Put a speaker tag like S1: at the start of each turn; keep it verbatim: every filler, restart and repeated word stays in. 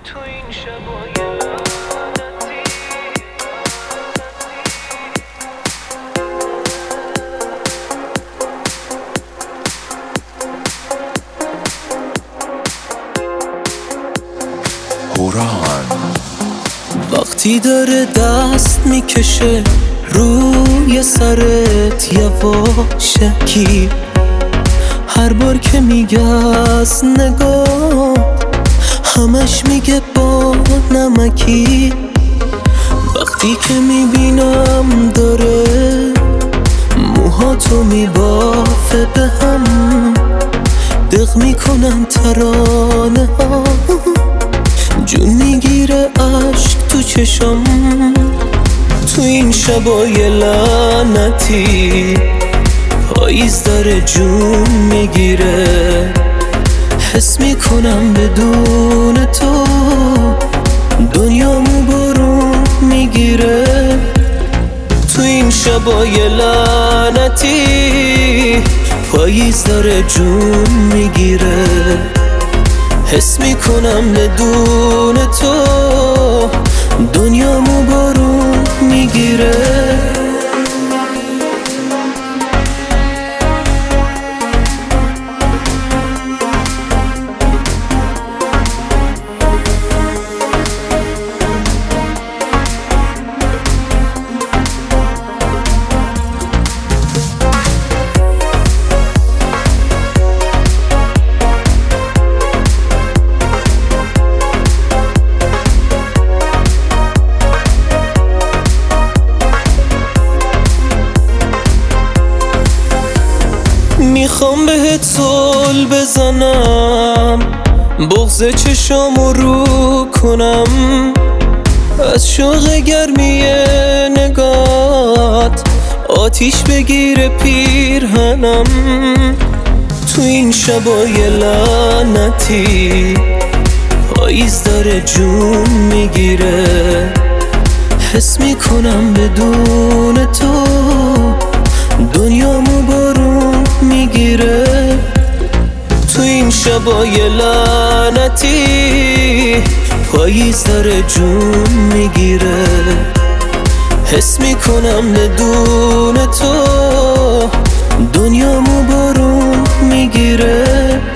S1: تو این شبای لعنتی.
S2: هوران
S3: وقتی داره دست میکشه روی سرت یواشکی، هر بار که میگه از نگاه همش میگه با نمکی. وقتی که میبینم داره موهاتو میبافه به هم، دق میکنم ترانه ها، جون میگیره عشق تو چشم. تو این شبای لعنتی پاییز داره جون میگیره، حس میکنم بدون تو دنیامو بارون میگیره. تو این شبای لعنتی پاییز داره جون میگیره، حس میکنم بدون تو دنیامو بارون میگیره. میخوام بهت زل بزنم، بغض چشامو رو کنم، از شوق گرمی نگات آتیش بگیره پیرهنم. تو این شبای لعنتی پاییز داره جون میگیره، حس میکنم بدون تو دنیامو بارون میگیره. تو این شبای لعنتی پاییز داره جون میگیره، حس میکنم بدون تو دنیامو بارون میگیره.